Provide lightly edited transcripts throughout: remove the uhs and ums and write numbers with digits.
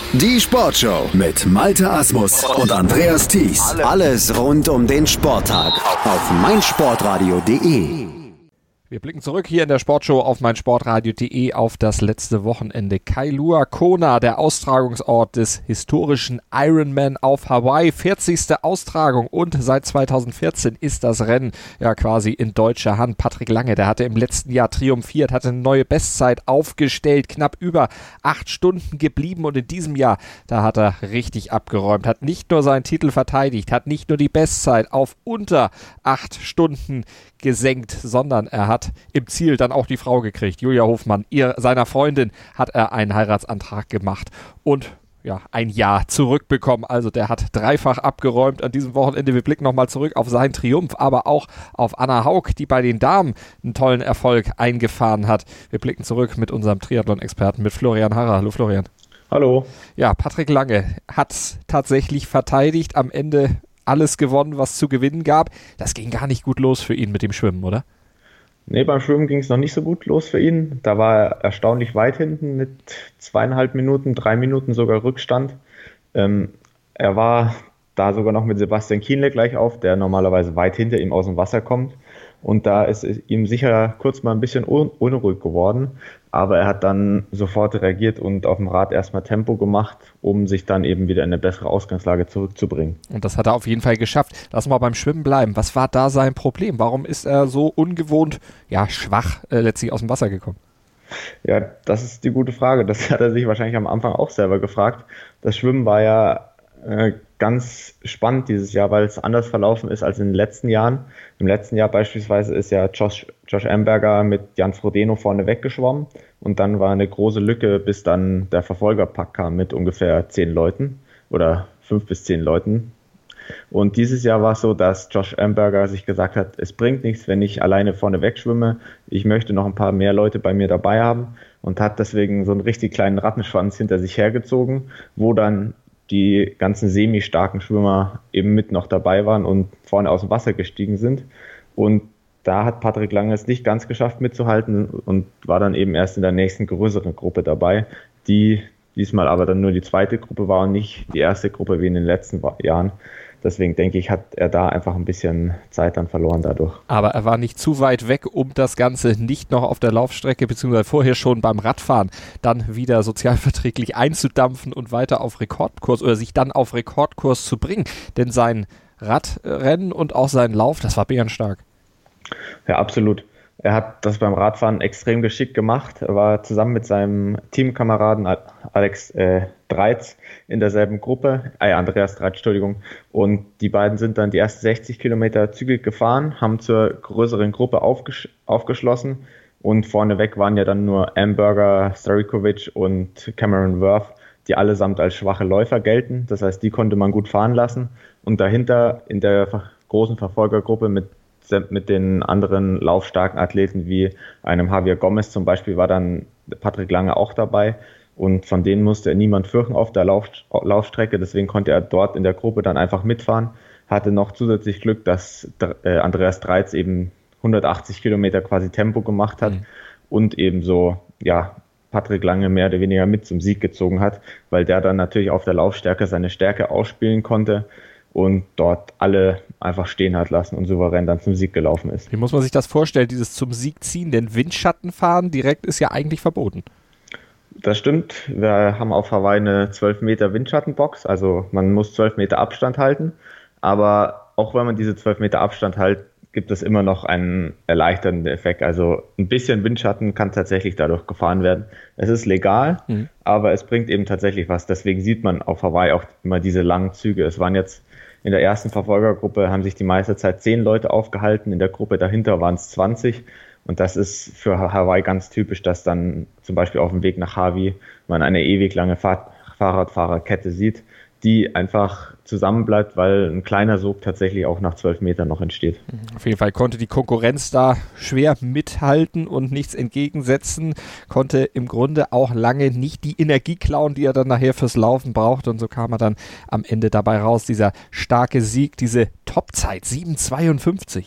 Die Sportshow mit Malte Asmus und Andreas Thies. Alles rund um den Sporttag auf meinsportradio.de. Wir blicken zurück hier in der Sportshow auf meinsportradio.de auf das letzte Wochenende. Kailua Kona, der Austragungsort des historischen Ironman auf Hawaii. 40. Austragung und seit 2014 ist das Rennen ja quasi in deutscher Hand. Patrick Lange, der hatte im letzten Jahr triumphiert, hatte eine neue Bestzeit aufgestellt, knapp über 8 Stunden geblieben und in diesem Jahr, da hat er richtig abgeräumt, hat nicht nur seinen Titel verteidigt, hat nicht nur die Bestzeit auf unter 8 Stunden gesenkt, sondern er hat im Ziel dann auch die Frau gekriegt. Julia Hofmann, seiner Freundin, hat er einen Heiratsantrag gemacht und ja, ein Jahr zurückbekommen. Also der hat dreifach abgeräumt an diesem Wochenende. Wir blicken nochmal zurück auf seinen Triumph, aber auch auf Anna Haug, die bei den Damen einen tollen Erfolg eingefahren hat. Wir blicken zurück mit unserem Triathlon-Experten, mit Florian Harrer. Hallo Florian. Hallo. Ja, Patrick Lange hat es tatsächlich verteidigt, am Ende alles gewonnen, was zu gewinnen gab. Das ging gar nicht gut los für ihn mit dem Schwimmen, oder? Nee, beim Schwimmen ging es noch nicht so gut los für ihn. Da war er erstaunlich weit hinten mit 2,5 Minuten, 3 Minuten sogar Rückstand. Er war da sogar noch mit Sebastian Kienle gleich auf, der normalerweise weit hinter ihm aus dem Wasser kommt. Und da ist ihm sicher kurz mal ein bisschen unruhig geworden. Aber er hat dann sofort reagiert und auf dem Rad erstmal Tempo gemacht, um sich dann eben wieder in eine bessere Ausgangslage zurückzubringen. Und das hat er auf jeden Fall geschafft. Lass mal beim Schwimmen bleiben. Was war da sein Problem? Warum ist er so ungewohnt, schwach letztlich aus dem Wasser gekommen? Ja, das ist die gute Frage. Das hat er sich wahrscheinlich am Anfang auch selber gefragt. Das Schwimmen war ja ganz spannend dieses Jahr, weil es anders verlaufen ist als in den letzten Jahren. Im letzten Jahr beispielsweise ist ja Josh Amberger mit Jan Frodeno vorne weggeschwommen und dann war eine große Lücke, bis dann der Verfolgerpack kam mit ungefähr 10 Leuten oder 5 bis 10 Leuten. Und dieses Jahr war es so, dass Josh Amberger sich gesagt hat, es bringt nichts, wenn ich alleine vorne wegschwimme. Ich möchte noch ein paar mehr Leute bei mir dabei haben und hat deswegen so einen richtig kleinen Rattenschwanz hinter sich hergezogen, wo dann die ganzen semi-starken Schwimmer eben mit noch dabei waren und vorne aus dem Wasser gestiegen sind. Und da hat Patrick Lange es nicht ganz geschafft mitzuhalten und war dann eben erst in der nächsten größeren Gruppe dabei, die diesmal aber dann nur die zweite Gruppe war und nicht die erste Gruppe wie in den letzten Jahren. Deswegen denke ich, hat er da einfach ein bisschen Zeit dann verloren dadurch. Aber er war nicht zu weit weg, um das Ganze nicht noch auf der Laufstrecke beziehungsweise vorher schon beim Radfahren dann wieder sozialverträglich einzudampfen und weiter auf Rekordkurs oder sich dann auf Rekordkurs zu bringen. Denn sein Radrennen und auch sein Lauf, das war bärenstark. Ja, absolut. Er hat das beim Radfahren extrem geschickt gemacht. Er war zusammen mit seinem Teamkameraden Alex Dreitz in derselben Gruppe, Andreas Dreitz, Entschuldigung. Und die beiden sind dann die ersten 60 Kilometer zügig gefahren, haben zur größeren Gruppe aufgeschlossen. Und vorneweg waren ja dann nur Amberger, Starikovic und Cameron Worth, die allesamt als schwache Läufer gelten. Das heißt, die konnte man gut fahren lassen. Und dahinter in der großen Verfolgergruppe mit den anderen laufstarken Athleten wie einem Javier Gomez zum Beispiel war dann Patrick Lange auch dabei und von denen musste er niemand fürchten auf der Laufstrecke, deswegen konnte er dort in der Gruppe dann einfach mitfahren, hatte noch zusätzlich Glück, dass Andreas Dreitz eben 180 Kilometer quasi Tempo gemacht hat und ebenso Patrick Lange mehr oder weniger mit zum Sieg gezogen hat, weil der dann natürlich auf der Laufstärke seine Stärke ausspielen konnte und dort alle einfach stehen hat lassen und souverän dann zum Sieg gelaufen ist. Wie muss man sich das vorstellen, dieses zum Sieg ziehen? Denn Windschattenfahren direkt ist ja eigentlich verboten. Das stimmt. Wir haben auf Hawaii eine 12 Meter Windschattenbox, also man muss 12 Meter Abstand halten. Aber auch wenn man diese 12 Meter Abstand hält, gibt es immer noch einen erleichternden Effekt. Also ein bisschen Windschatten kann tatsächlich dadurch gefahren werden. Es ist legal, aber es bringt eben tatsächlich was. Deswegen sieht man auf Hawaii auch immer diese langen Züge. Es waren jetzt in der ersten Verfolgergruppe haben sich die meiste Zeit 10 Leute aufgehalten, in der Gruppe dahinter waren es 20 und das ist für Hawaii ganz typisch, dass dann zum Beispiel auf dem Weg nach Hawaii man eine ewig lange Fahrradfahrerkette sieht, die einfach zusammenbleibt, weil ein kleiner Sog tatsächlich auch nach 12 Metern noch entsteht. Auf jeden Fall konnte die Konkurrenz da schwer mithalten und nichts entgegensetzen, konnte im Grunde auch lange nicht die Energie klauen, die er dann nachher fürs Laufen braucht und so kam er dann am Ende dabei raus, dieser starke Sieg, diese Topzeit, 7,52.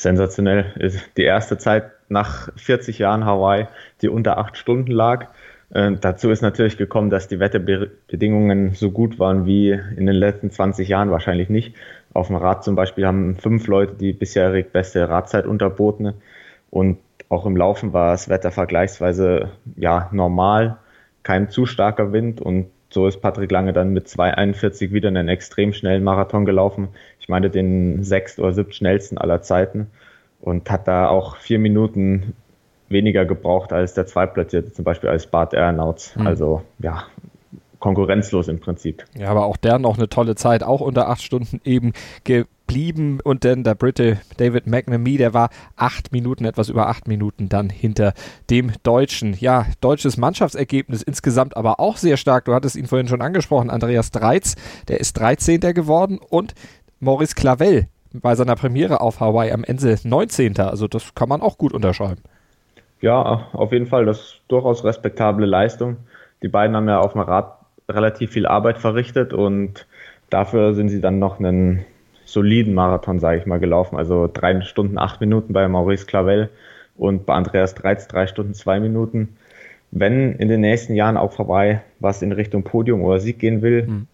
Sensationell, ist die erste Zeit nach 40 Jahren Hawaii, die unter 8 Stunden lag. Dazu ist natürlich gekommen, dass die Wetterbedingungen so gut waren wie in den letzten 20 Jahren wahrscheinlich nicht. Auf dem Rad zum Beispiel haben 5 Leute die bisherig beste Radzeit unterboten und auch im Laufen war das Wetter vergleichsweise normal, kein zu starker Wind und so ist Patrick Lange dann mit 2,41 wieder einen extrem schnellen Marathon gelaufen. Ich meine den 6. oder 7. schnellsten aller Zeiten und hat da auch 4 Minuten weniger gebraucht als der Zweitplatzierte, zum Beispiel als Bart Ehrenauts. Also konkurrenzlos im Prinzip. Ja, aber auch der noch eine tolle Zeit, auch unter 8 Stunden eben geblieben. Und dann der Brite David McNamee, der war etwas über 8 Minuten dann hinter dem Deutschen. Ja, deutsches Mannschaftsergebnis insgesamt aber auch sehr stark. Du hattest ihn vorhin schon angesprochen, Andreas Dreitz, der ist 13. geworden und Maurice Clavel bei seiner Premiere auf Hawaii am Ende 19. Also das kann man auch gut unterschreiben. Ja, auf jeden Fall, das ist durchaus respektable Leistung. Die beiden haben ja auf dem Rad relativ viel Arbeit verrichtet und dafür sind sie dann noch einen soliden Marathon, sage ich mal, gelaufen. Also 3 Stunden 8 Minuten bei Maurice Clavel und bei Andreas Dreitz 3 Stunden 2 Minuten. Wenn in den nächsten Jahren auch vorbei was in Richtung Podium oder Sieg gehen will,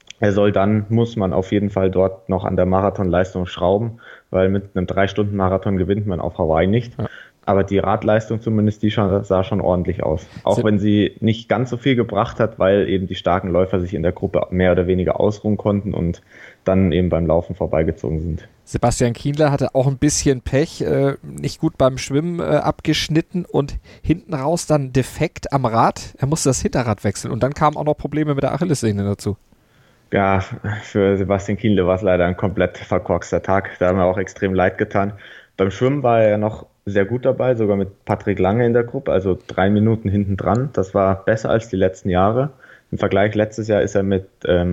muss man auf jeden Fall dort noch an der Marathonleistung schrauben, weil mit einem 3-Stunden-Marathon gewinnt man auf Hawaii nicht. Ja. Aber die Radleistung zumindest, sah schon ordentlich aus. Auch wenn sie nicht ganz so viel gebracht hat, weil eben die starken Läufer sich in der Gruppe mehr oder weniger ausruhen konnten und dann eben beim Laufen vorbeigezogen sind. Sebastian Kienle hatte auch ein bisschen Pech, nicht gut beim Schwimmen abgeschnitten und hinten raus dann defekt am Rad. Er musste das Hinterrad wechseln und dann kamen auch noch Probleme mit der Achillessehne dazu. Ja, für Sebastian Kienle war es leider ein komplett verkorkster Tag. Da haben wir auch extrem leid getan. Beim Schwimmen war er ja noch sehr gut dabei, sogar mit Patrick Lange in der Gruppe, also 3 Minuten hinten dran. Das war besser als die letzten Jahre. Im Vergleich letztes Jahr ist er mit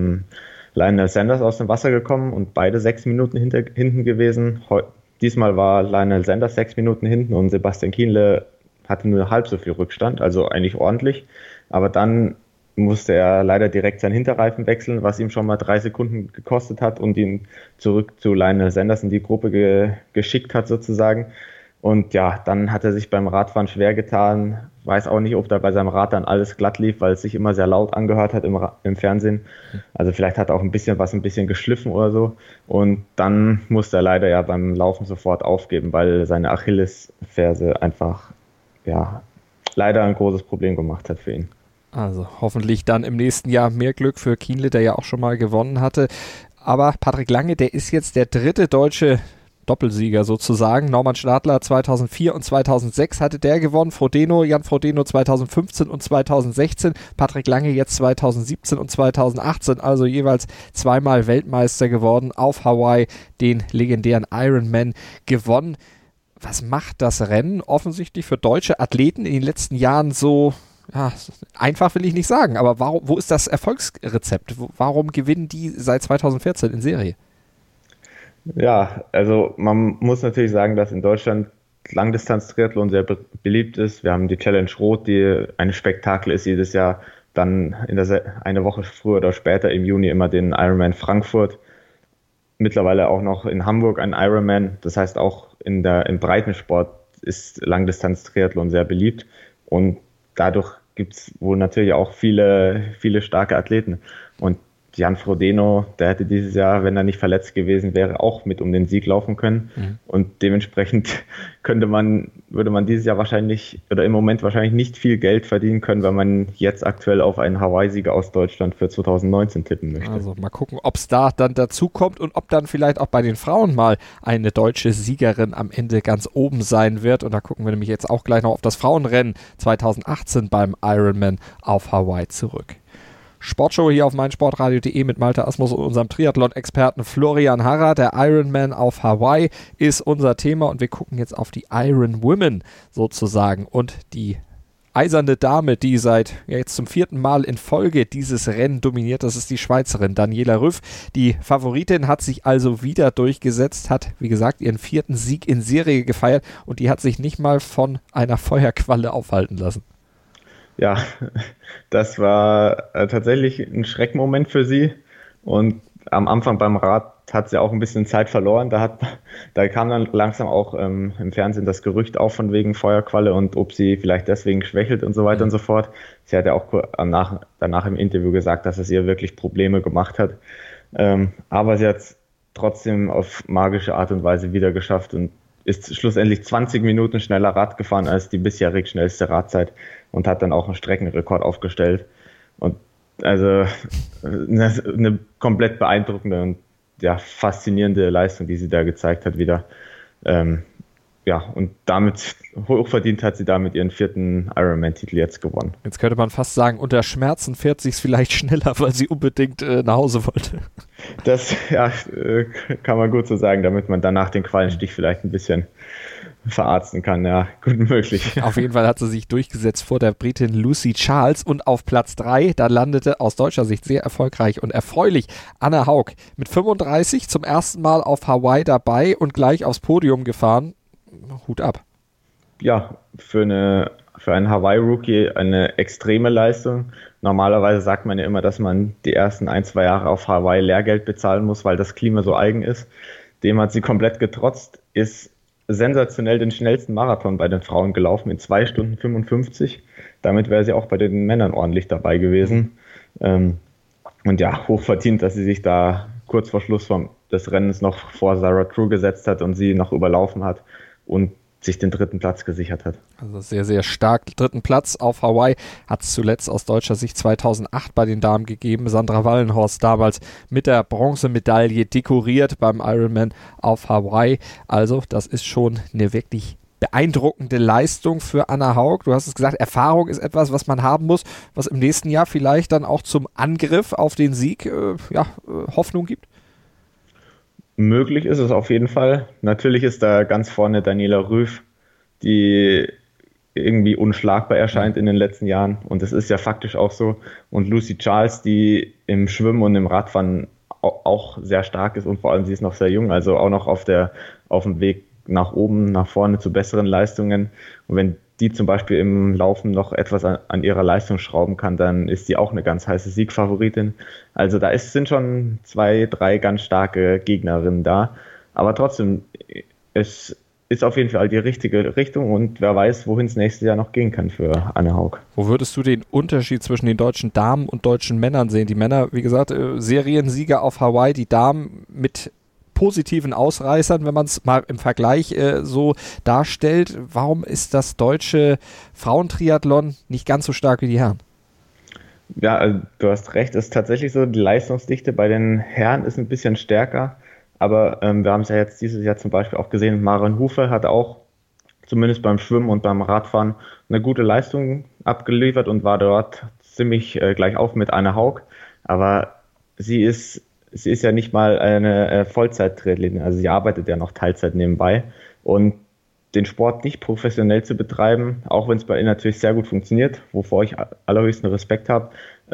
Lionel Sanders aus dem Wasser gekommen und beide 6 Minuten hinten gewesen. Diesmal war Lionel Sanders 6 Minuten hinten und Sebastian Kienle hatte nur halb so viel Rückstand, also eigentlich ordentlich. Aber dann musste er leider direkt seinen Hinterreifen wechseln, was ihm schon mal 3 Sekunden gekostet hat und ihn zurück zu Lionel Sanders in die Gruppe geschickt hat sozusagen. Und ja, dann hat er sich beim Radfahren schwer getan. Weiß auch nicht, ob da bei seinem Rad dann alles glatt lief, weil es sich immer sehr laut angehört hat im Fernsehen. Also vielleicht hat er auch ein bisschen geschliffen oder so. Und dann musste er leider ja beim Laufen sofort aufgeben, weil seine Achillesferse einfach leider ein großes Problem gemacht hat für ihn. Also hoffentlich dann im nächsten Jahr mehr Glück für Kienle, der ja auch schon mal gewonnen hatte. Aber Patrick Lange, der ist jetzt der 3. deutsche Doppelsieger sozusagen. Norman Stadler 2004 und 2006 hatte der gewonnen. Jan Frodeno 2015 und 2016. Patrick Lange jetzt 2017 und 2018. Also jeweils 2-mal Weltmeister geworden. Auf Hawaii den legendären Ironman gewonnen. Was macht das Rennen offensichtlich für deutsche Athleten in den letzten Jahren so einfach, will ich nicht sagen, aber wo ist das Erfolgsrezept? Warum gewinnen die seit 2014 in Serie? Ja, also man muss natürlich sagen, dass in Deutschland Langdistanz-Triathlon sehr beliebt ist. Wir haben die Challenge Rot, die ein Spektakel ist jedes Jahr. Dann eine Woche früher oder später im Juni immer den Ironman Frankfurt. Mittlerweile auch noch in Hamburg ein Ironman. Das heißt auch im Breitensport ist Langdistanz-Triathlon sehr beliebt. Und dadurch gibt es wohl natürlich auch viele, viele starke Athleten. Und Jan Frodeno, der hätte dieses Jahr, wenn er nicht verletzt gewesen wäre, auch mit um den Sieg laufen können. Und dementsprechend würde man dieses Jahr wahrscheinlich oder im Moment wahrscheinlich nicht viel Geld verdienen können, wenn man jetzt aktuell auf einen Hawaii-Sieger aus Deutschland für 2019 tippen möchte. Also mal gucken, ob es da dann dazu kommt und ob dann vielleicht auch bei den Frauen mal eine deutsche Siegerin am Ende ganz oben sein wird. Und da gucken wir nämlich jetzt auch gleich noch auf das Frauenrennen 2018 beim Ironman auf Hawaii zurück. Sportshow hier auf meinsportradio.de mit Malte Asmus und unserem Triathlon-Experten Florian Harrer. Der Ironman auf Hawaii ist unser Thema und wir gucken jetzt auf die Iron Women sozusagen und die eiserne Dame, die jetzt zum 4. Mal in Folge dieses Rennen dominiert, das ist die Schweizerin Daniela Ryf. Die Favoritin hat sich also wieder durchgesetzt, hat, wie gesagt, ihren 4. Sieg in Serie gefeiert und die hat sich nicht mal von einer Feuerqualle aufhalten lassen. Ja, das war tatsächlich ein Schreckmoment für sie und am Anfang beim Rad hat sie auch ein bisschen Zeit verloren. Da kam dann langsam auch im Fernsehen das Gerücht auf von wegen Feuerqualle und ob sie vielleicht deswegen schwächelt und so weiter und so fort. Sie hat ja auch danach im Interview gesagt, dass es ihr wirklich Probleme gemacht hat. Aber sie hat es trotzdem auf magische Art und Weise wieder geschafft und ist schlussendlich 20 Minuten schneller Rad gefahren als die bisherig schnellste Radzeit und hat dann auch einen Streckenrekord aufgestellt. Und also eine komplett beeindruckende und faszinierende Leistung, die sie da gezeigt hat wieder. Und damit hochverdient hat sie damit ihren 4. Ironman-Titel jetzt gewonnen. Jetzt könnte man fast sagen, unter Schmerzen fährt sich's vielleicht schneller, weil sie unbedingt nach Hause wollte. Das kann man gut so sagen, damit man danach den Qualenstich vielleicht ein bisschen verarzten kann. Ja, gut möglich. Auf jeden Fall hat sie sich durchgesetzt vor der Britin Lucy Charles und auf Platz 3, da landete aus deutscher Sicht sehr erfolgreich und erfreulich Anne Haug mit 35 zum ersten Mal auf Hawaii dabei und gleich aufs Podium gefahren. Hut ab. Ja, für einen Hawaii-Rookie eine extreme Leistung. Normalerweise sagt man ja immer, dass man die ersten 1-2 Jahre auf Hawaii Lehrgeld bezahlen muss, weil das Klima so eigen ist. Dem hat sie komplett getrotzt, ist sensationell den schnellsten Marathon bei den Frauen gelaufen in 2 Stunden 55. Damit wäre sie auch bei den Männern ordentlich dabei gewesen. Und ja, hochverdient, dass sie sich da kurz vor Schluss des Rennens noch vor Sarah True gesetzt hat und sie noch überlaufen hat und sich den 3. Platz gesichert hat. Also sehr, sehr stark. 3. Platz auf Hawaii hat es zuletzt aus deutscher Sicht 2008 bei den Damen gegeben. Sandra Wallenhorst damals mit der Bronzemedaille dekoriert beim Ironman auf Hawaii. Also das ist schon eine wirklich beeindruckende Leistung für Anne Haug. Du hast es gesagt, Erfahrung ist etwas, was man haben muss, was im nächsten Jahr vielleicht dann auch zum Angriff auf den Sieg Hoffnung gibt. Möglich ist es auf jeden Fall. Natürlich ist da ganz vorne Daniela Ryf, die irgendwie unschlagbar erscheint in den letzten Jahren. Und das ist ja faktisch auch so. Und Lucy Charles, die im Schwimmen und im Radfahren auch sehr stark ist und vor allem sie ist noch sehr jung, also auch noch auf dem Weg nach oben, nach vorne zu besseren Leistungen. Und wenn die zum Beispiel im Laufen noch etwas an ihrer Leistung schrauben kann, dann ist sie auch eine ganz heiße Siegfavoritin. Also da sind schon 2, 3 ganz starke Gegnerinnen da. Aber trotzdem, es ist auf jeden Fall die richtige Richtung und wer weiß, wohin es nächstes Jahr noch gehen kann für Anne Haug. Wo würdest du den Unterschied zwischen den deutschen Damen und deutschen Männern sehen? Die Männer, wie gesagt, Seriensieger auf Hawaii, die Damen mit positiven Ausreißern, wenn man es mal im Vergleich so darstellt. Warum ist das deutsche Frauentriathlon nicht ganz so stark wie die Herren? Ja, also du hast recht, es ist tatsächlich so, die Leistungsdichte bei den Herren ist ein bisschen stärker, aber wir haben es ja jetzt dieses Jahr zum Beispiel auch gesehen, Maren Hufe hat auch zumindest beim Schwimmen und beim Radfahren eine gute Leistung abgeliefert und war dort ziemlich gleich auf mit Anne Haug, aber sie ist ja nicht mal eine Vollzeit-Triathletin, also sie arbeitet ja noch Teilzeit nebenbei und den Sport nicht professionell zu betreiben, auch wenn es bei ihr natürlich sehr gut funktioniert, wovor ich allerhöchsten Respekt habe,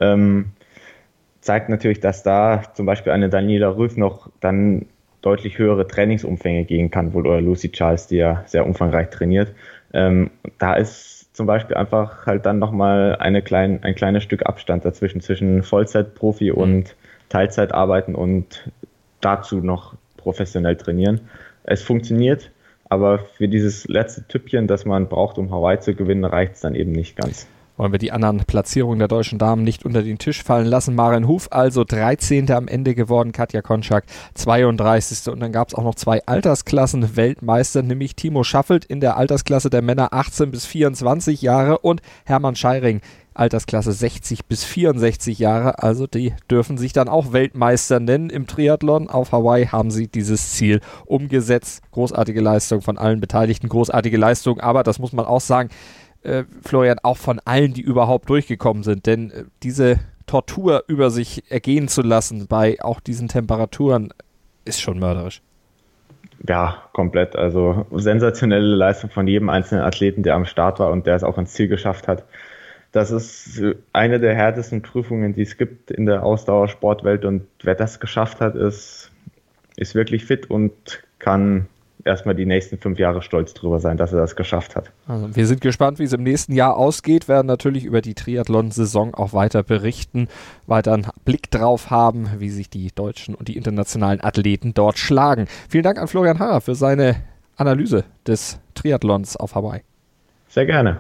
zeigt natürlich, dass da zum Beispiel eine Daniela Ryf noch dann deutlich höhere Trainingsumfänge gehen kann, wohl oder Lucy Charles, die ja sehr umfangreich trainiert. Da ist zum Beispiel einfach halt dann nochmal ein kleines Stück Abstand dazwischen, zwischen Vollzeitprofi und Teilzeit arbeiten und dazu noch professionell trainieren. Es funktioniert, aber für dieses letzte Tüppchen, das man braucht, um Hawaii zu gewinnen, reicht es dann eben nicht ganz. Wollen wir die anderen Platzierungen der deutschen Damen nicht unter den Tisch fallen lassen. Maren Huf also 13. am Ende geworden, Katja Konczak 32. Und dann gab es auch noch 2 Altersklassen Weltmeister, nämlich Timo Schaffelt in der Altersklasse der Männer 18 bis 24 Jahre und Hermann Scheiring Altersklasse 60 bis 64 Jahre, also die dürfen sich dann auch Weltmeister nennen im Triathlon. Auf Hawaii haben sie dieses Ziel umgesetzt. Großartige Leistung von allen Beteiligten, großartige Leistung, aber das muss man auch sagen, Florian, auch von allen, die überhaupt durchgekommen sind, denn diese Tortur über sich ergehen zu lassen bei auch diesen Temperaturen ist schon mörderisch. Ja, komplett, also sensationelle Leistung von jedem einzelnen Athleten, der am Start war und der es auch ins Ziel geschafft hat. Das ist eine der härtesten Prüfungen, die es gibt in der Ausdauersportwelt und wer das geschafft hat, ist wirklich fit und kann erstmal die nächsten 5 Jahre stolz drüber sein, dass er das geschafft hat. Also wir sind gespannt, wie es im nächsten Jahr ausgeht, werden natürlich über die Triathlon-Saison auch weiter berichten, weiter einen Blick drauf haben, wie sich die deutschen und die internationalen Athleten dort schlagen. Vielen Dank an Florian Harrer für seine Analyse des Triathlons auf Hawaii. Sehr gerne.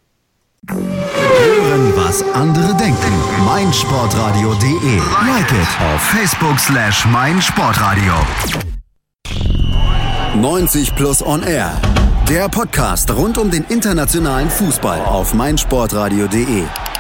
Hören, was andere denken. meinsportradio.de. Like it auf Facebook/meinsportradio. 90 Plus on Air. Der Podcast rund um den internationalen Fußball auf meinsportradio.de.